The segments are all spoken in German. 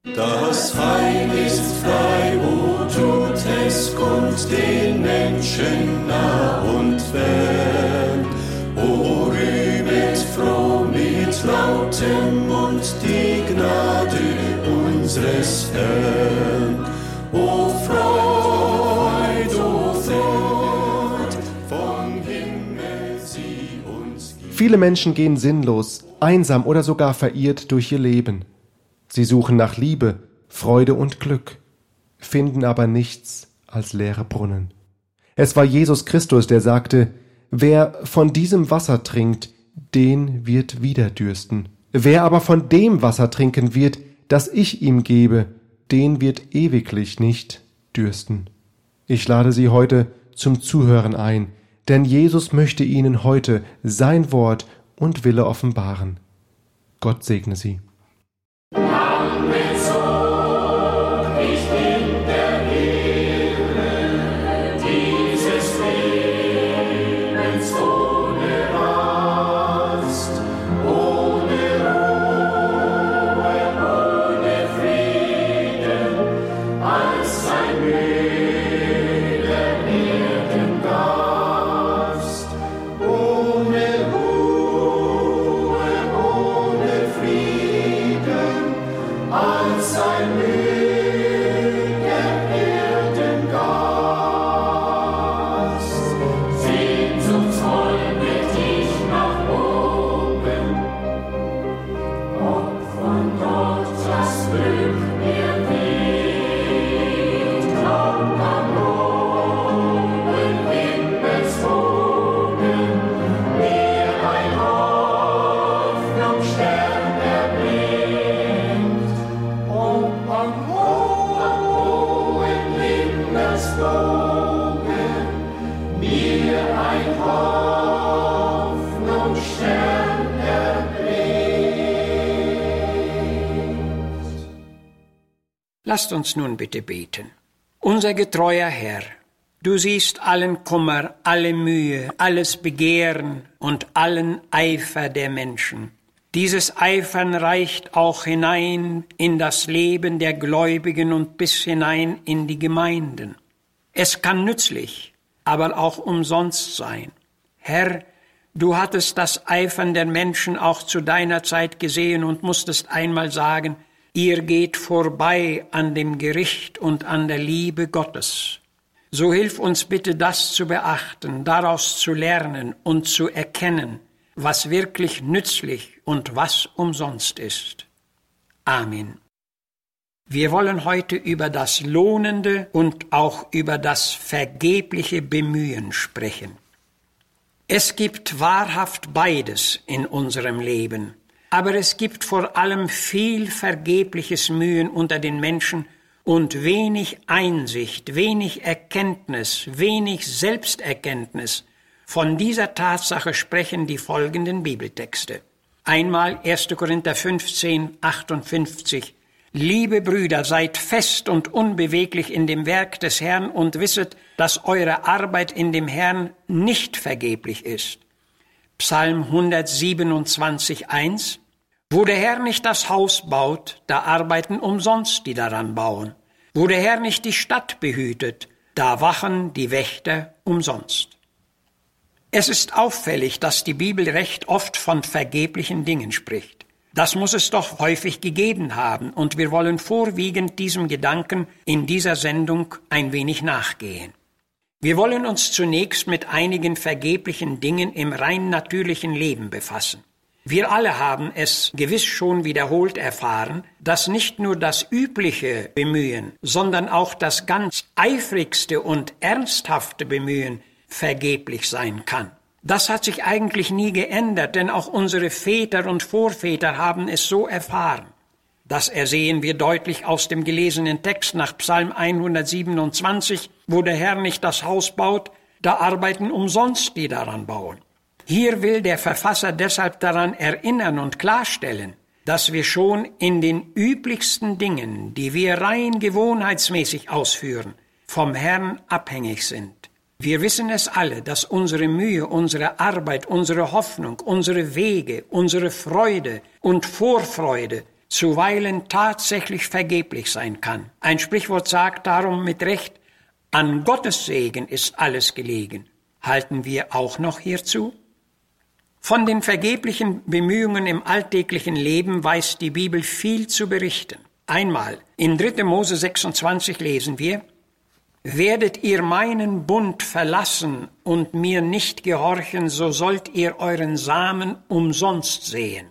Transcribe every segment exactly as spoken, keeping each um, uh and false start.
Das Heil ist frei, o tut es kund den Menschen nah und fern. O rühmet froh mit lautem Mund die Gnade unseres Herrn. O Freud, o Freud, vom Himmel sie uns gibt. Viele Menschen gehen sinnlos, einsam oder sogar verirrt durch ihr Leben. Sie suchen nach Liebe, Freude und Glück, finden aber nichts als leere Brunnen. Es war Jesus Christus, der sagte: Wer von diesem Wasser trinkt, den wird wieder dürsten. Wer aber von dem Wasser trinken wird, das ich ihm gebe, den wird ewiglich nicht dürsten. Ich lade Sie heute zum Zuhören ein, denn Jesus möchte Ihnen heute sein Wort und Wille offenbaren. Gott segne Sie. Lasst uns nun bitte beten. Unser getreuer Herr, du siehst allen Kummer, alle Mühe, alles Begehren und allen Eifer der Menschen. Dieses Eifern reicht auch hinein in das Leben der Gläubigen und bis hinein in die Gemeinden. Es kann nützlich, aber auch umsonst sein. Herr, du hattest das Eifern der Menschen auch zu deiner Zeit gesehen und musstest einmal sagen: Ihr geht vorbei an dem Gericht und an der Liebe Gottes. So hilf uns bitte, das zu beachten, daraus zu lernen und zu erkennen, was wirklich nützlich und was umsonst ist. Amen. Wir wollen heute über das lohnende und auch über das vergebliche Bemühen sprechen. Es gibt wahrhaft beides in unserem Leben. Aber es gibt vor allem viel vergebliches Mühen unter den Menschen und wenig Einsicht, wenig Erkenntnis, wenig Selbsterkenntnis. Von dieser Tatsache sprechen die folgenden Bibeltexte. Einmal erster Korinther fünfzehn, achtundfünfzig. Liebe Brüder, seid fest und unbeweglich in dem Werk des Herrn und wisset, dass eure Arbeit in dem Herrn nicht vergeblich ist. Psalm hundertsiebenundzwanzig, eins. Wo der Herr nicht das Haus baut, da arbeiten umsonst die daran bauen. Wo der Herr nicht die Stadt behütet, da wachen die Wächter umsonst. Es ist auffällig, dass die Bibel recht oft von vergeblichen Dingen spricht. Das muss es doch häufig gegeben haben, und wir wollen vorwiegend diesem Gedanken in dieser Sendung ein wenig nachgehen. Wir wollen uns zunächst mit einigen vergeblichen Dingen im rein natürlichen Leben befassen. Wir alle haben es gewiss schon wiederholt erfahren, dass nicht nur das übliche Bemühen, sondern auch das ganz eifrigste und ernsthafte Bemühen vergeblich sein kann. Das hat sich eigentlich nie geändert, denn auch unsere Väter und Vorväter haben es so erfahren. Das ersehen wir deutlich aus dem gelesenen Text nach Psalm hundertsiebenundzwanzig, wo der Herr nicht das Haus baut, da arbeiten umsonst die daran bauen. Hier will der Verfasser deshalb daran erinnern und klarstellen, dass wir schon in den üblichsten Dingen, die wir rein gewohnheitsmäßig ausführen, vom Herrn abhängig sind. Wir wissen es alle, dass unsere Mühe, unsere Arbeit, unsere Hoffnung, unsere Wege, unsere Freude und Vorfreude zuweilen tatsächlich vergeblich sein kann. Ein Sprichwort sagt darum mit Recht, an Gottes Segen ist alles gelegen. Halten wir auch noch hierzu? Von den vergeblichen Bemühungen im alltäglichen Leben weiß die Bibel viel zu berichten. Einmal in dritter Mose sechsundzwanzig lesen wir, werdet ihr meinen Bund verlassen und mir nicht gehorchen, so sollt ihr euren Samen umsonst sehen.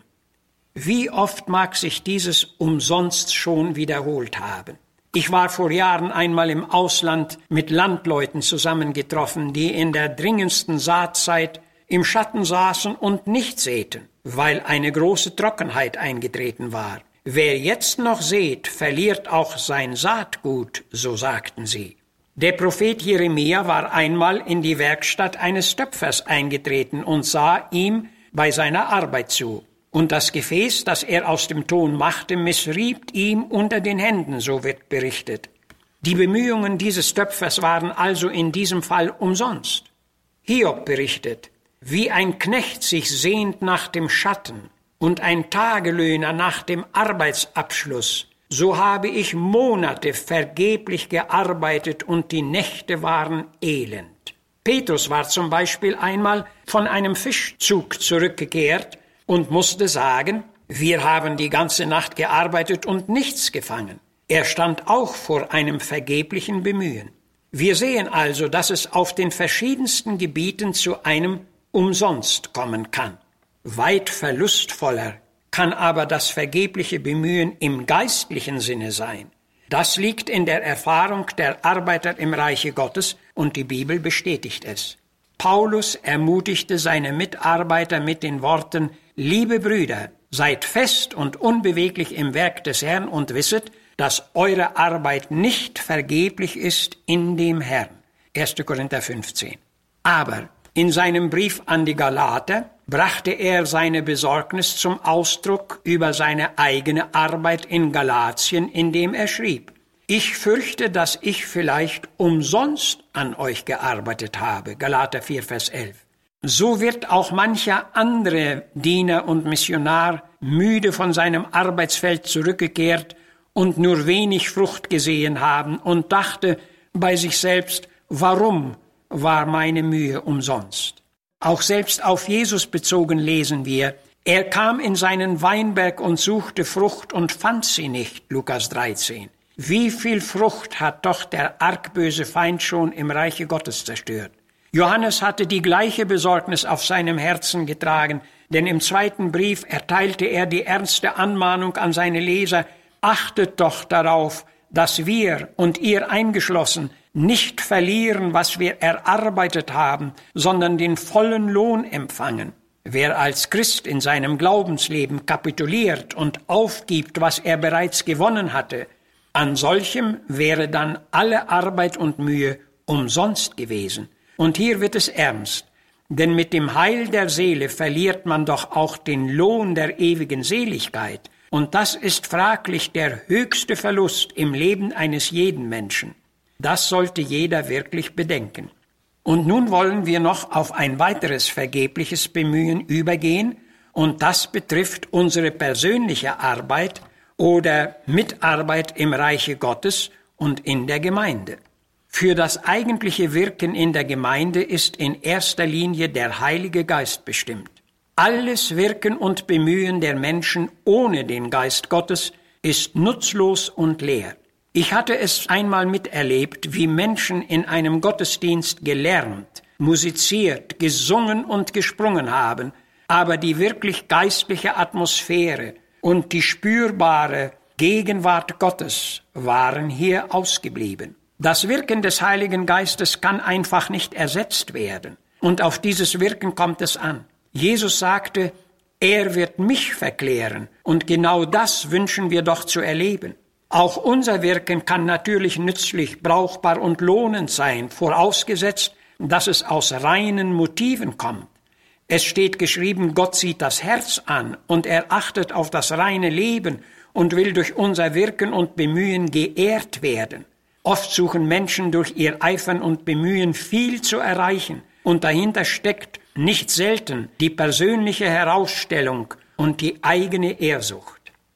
Wie oft mag sich dieses umsonst schon wiederholt haben? Ich war vor Jahren einmal im Ausland mit Landleuten zusammengetroffen, die in der dringendsten Saatzeit im Schatten saßen und nicht säten, weil eine große Trockenheit eingetreten war. Wer jetzt noch sät, verliert auch sein Saatgut, so sagten sie. Der Prophet Jeremia war einmal in die Werkstatt eines Töpfers eingetreten und sah ihm bei seiner Arbeit zu. Und das Gefäß, das er aus dem Ton machte, missrieb ihm unter den Händen, so wird berichtet. Die Bemühungen dieses Töpfers waren also in diesem Fall umsonst. Hiob berichtet, wie ein Knecht sich sehnt nach dem Schatten und ein Tagelöhner nach dem Arbeitsabschluss, so habe ich Monate vergeblich gearbeitet und die Nächte waren elend. Petrus war zum Beispiel einmal von einem Fischzug zurückgekehrt und musste sagen, wir haben die ganze Nacht gearbeitet und nichts gefangen. Er stand auch vor einem vergeblichen Bemühen. Wir sehen also, dass es auf den verschiedensten Gebieten zu einem Umsonst kommen kann. Weit verlustvoller kann aber das vergebliche Bemühen im geistlichen Sinne sein. Das liegt in der Erfahrung der Arbeiter im Reiche Gottes und die Bibel bestätigt es. Paulus ermutigte seine Mitarbeiter mit den Worten, liebe Brüder, seid fest und unbeweglich im Werk des Herrn und wisset, dass eure Arbeit nicht vergeblich ist in dem Herrn. erster Korinther fünfzehn. Aber in seinem Brief an die Galater brachte er seine Besorgnis zum Ausdruck über seine eigene Arbeit in Galatien, indem er schrieb, ich fürchte, dass ich vielleicht umsonst an euch gearbeitet habe. Galater vier, Vers elf. So wird auch mancher andere Diener und Missionar müde von seinem Arbeitsfeld zurückgekehrt und nur wenig Frucht gesehen haben und dachte bei sich selbst, warum war meine Mühe umsonst? Auch selbst auf Jesus bezogen lesen wir, er kam in seinen Weinberg und suchte Frucht und fand sie nicht, Lukas dreizehn. Wie viel Frucht hat doch der argböse Feind schon im Reiche Gottes zerstört? Johannes hatte die gleiche Besorgnis auf seinem Herzen getragen, denn im zweiten Brief erteilte er die ernste Anmahnung an seine Leser, achtet doch darauf, dass wir und ihr eingeschlossen nicht verlieren, was wir erarbeitet haben, sondern den vollen Lohn empfangen. Wer als Christ in seinem Glaubensleben kapituliert und aufgibt, was er bereits gewonnen hatte, an solchem wäre dann alle Arbeit und Mühe umsonst gewesen. Und hier wird es ernst, denn mit dem Heil der Seele verliert man doch auch den Lohn der ewigen Seligkeit. Und das ist fraglich der höchste Verlust im Leben eines jeden Menschen. Das sollte jeder wirklich bedenken. Und nun wollen wir noch auf ein weiteres vergebliches Bemühen übergehen, und das betrifft unsere persönliche Arbeit oder Mitarbeit im Reiche Gottes und in der Gemeinde. Für das eigentliche Wirken in der Gemeinde ist in erster Linie der Heilige Geist bestimmt. Alles Wirken und Bemühen der Menschen ohne den Geist Gottes ist nutzlos und leer. Ich hatte es einmal miterlebt, wie Menschen in einem Gottesdienst gelernt, musiziert, gesungen und gesprungen haben, aber die wirklich geistliche Atmosphäre und die spürbare Gegenwart Gottes waren hier ausgeblieben. Das Wirken des Heiligen Geistes kann einfach nicht ersetzt werden. Und auf dieses Wirken kommt es an. Jesus sagte, er wird mich verklären. Und genau das wünschen wir doch zu erleben. Auch unser Wirken kann natürlich nützlich, brauchbar und lohnend sein, vorausgesetzt, dass es aus reinen Motiven kommt. Es steht geschrieben, Gott sieht das Herz an und er achtet auf das reine Leben und will durch unser Wirken und Bemühen geehrt werden. Oft suchen Menschen durch ihr Eifern und Bemühen viel zu erreichen und dahinter steckt nicht selten die persönliche Herausstellung und die eigene Ehrsucht.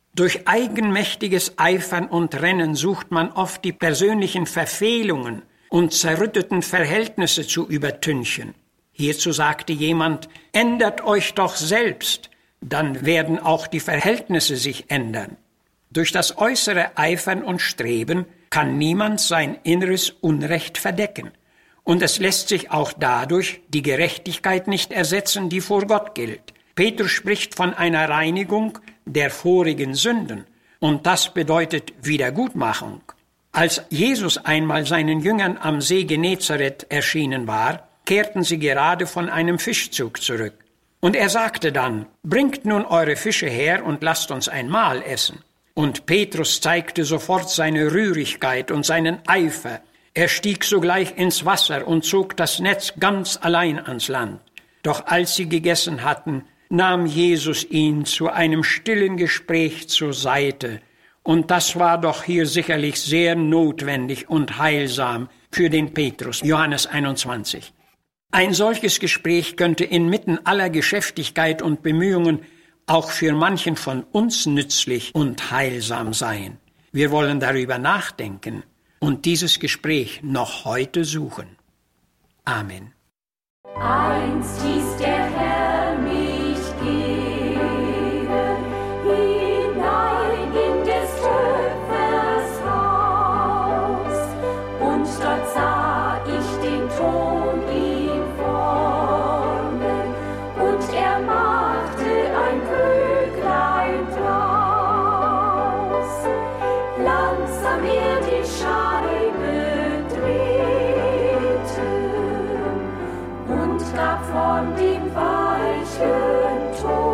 Durch eigenmächtiges Eifern und Rennen sucht man oft die persönlichen Verfehlungen und zerrütteten Verhältnisse zu übertünchen. Hierzu sagte jemand, ändert euch doch selbst, dann werden auch die Verhältnisse sich ändern. Durch das äußere Eifern und Streben kann niemand sein inneres Unrecht verdecken. Und es lässt sich auch dadurch die Gerechtigkeit nicht ersetzen, die vor Gott gilt. Petrus spricht von einer Reinigung der vorigen Sünden. Und das bedeutet Wiedergutmachung. Als Jesus einmal seinen Jüngern am See Genezareth erschienen war, kehrten sie gerade von einem Fischzug zurück. Und er sagte dann, bringt nun eure Fische her und lasst uns ein Mahl essen. Und Petrus zeigte sofort seine Rührigkeit und seinen Eifer. Er stieg sogleich ins Wasser und zog das Netz ganz allein ans Land. Doch als sie gegessen hatten, nahm Jesus ihn zu einem stillen Gespräch zur Seite. Und das war doch hier sicherlich sehr notwendig und heilsam für den Petrus. Johannes einundzwanzig. Ein solches Gespräch könnte inmitten aller Geschäftigkeit und Bemühungen auch für manchen von uns nützlich und heilsam sein. Wir wollen darüber nachdenken und dieses Gespräch noch heute suchen. Amen. Einst hieß der Herr mich gehen, hinein in des Schöpfers Haus, und dort sah ich den Thron ihn formen, und er machte ein Krüglein draus. Langsam er die Scheibe drehte und gab von dem weichen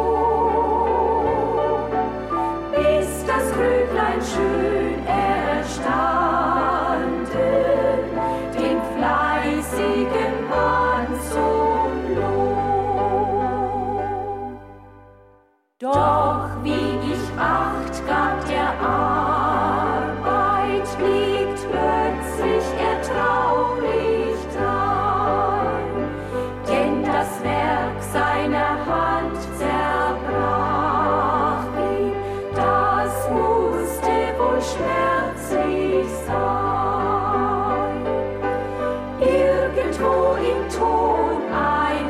Ton, bis das Krüglein schön erstanden, den fleißigen Mann zum Lohn. Doch wie ich acht gab der Arbeit, liegt plötzlich er traurig drein, denn das Werk seiner Hand zerbrach ihm, das musste wohl schmerzlich sein. Irgendwo im Ton ein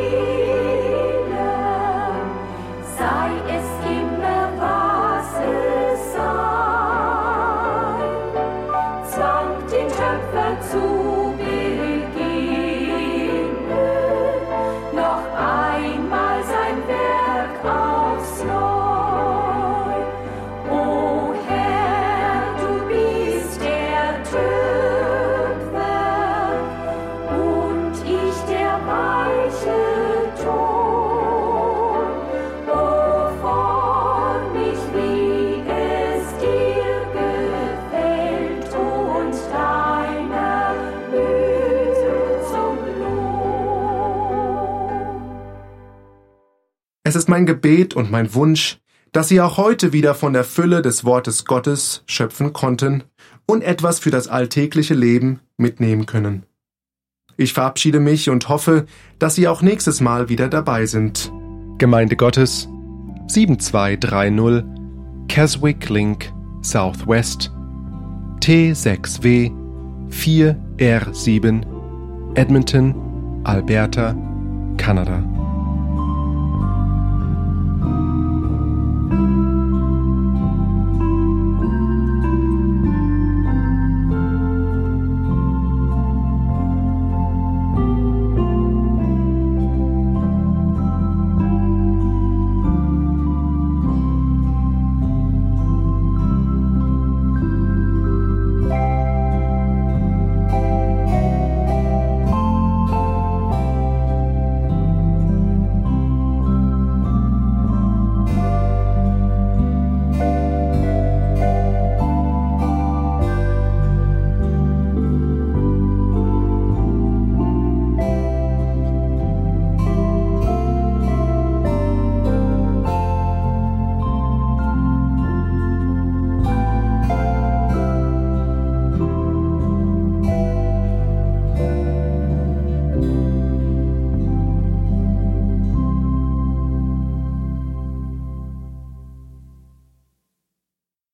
Fehler, sei es immer was es sei, zwang den Töpfer zu beginnen, noch einmal sein Werk aufs Neu. O Herr, du bist der Töpfer und ich der weiche Ton. O form mich, wie es dir gefällt, und deiner Mühe zum Lohn. Es ist mein Gebet und mein Wunsch, dass Sie auch heute wieder von der Fülle des Wortes Gottes schöpfen konnten und etwas für das alltägliche Leben mitnehmen können. Ich verabschiede mich und hoffe, dass Sie auch nächstes Mal wieder dabei sind. Gemeinde Gottes sieben zwei drei null Keswick Link Southwest T sechs W vier R sieben Edmonton, Alberta, Kanada.